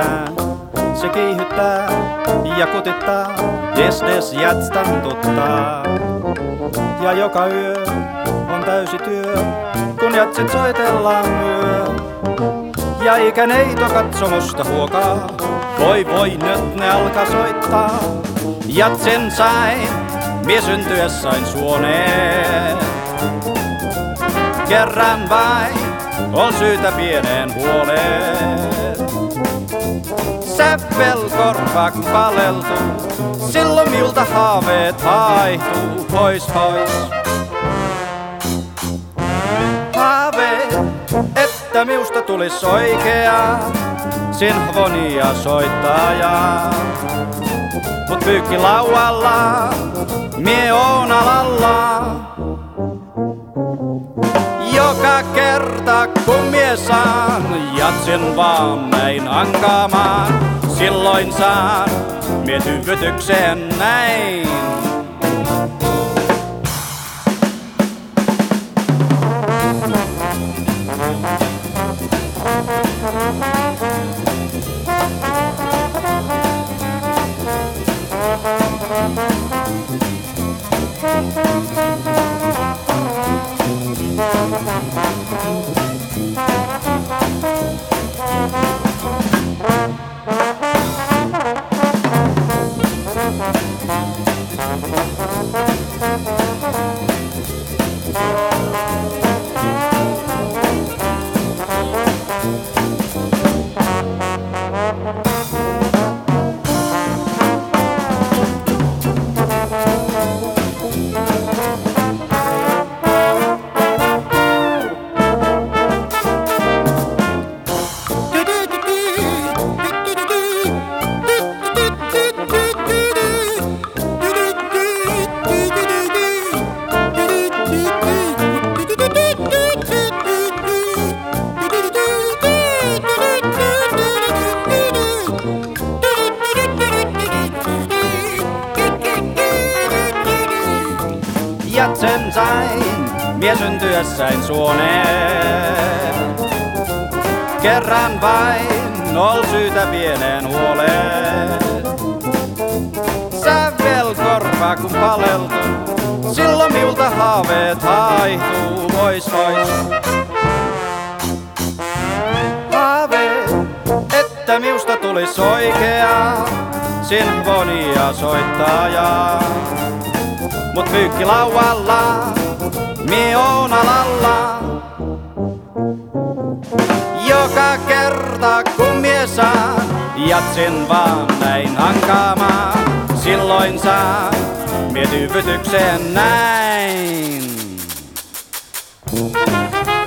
sisään. Se kiihyttää ja kutittaa, des jats tantuttaa. Ja joka yö on täysi työ, kun jatsit soitellaan myö. Ja ikäneito katsomusta huokaa, voi nyt ne alkaa soittaa. Jatsen sain, mie syntyessäin suoneen. Kerran vain on syytä pieneen huoleen. Sävelkorva kun paleltuu, silloin miltä haaveet haihtuu pois. Haaveet, että miusta tulis oikea sinfonia soittaja. Mut pyykki laualla, mie oon alalla. Joka kerta kun mie saan jatsin vaan näin ankaamaan, silloin saan mie tyvytykseen näin. Jatsen sain, mie syntyessäin suoneen. Kerran vain ol syytä pieneen huoleen. Sävelkorva kun paleltuu, silloin miltä haaveet haihtuu pois. Haaveet, että miusta tulis oikea sinfonia soittaja. Mut pyykki laualla, mie oon alalla. Joka kerta kun mie saan jatsin vaan näin ankaamaan, silloin saan mie tyvytykseen näin.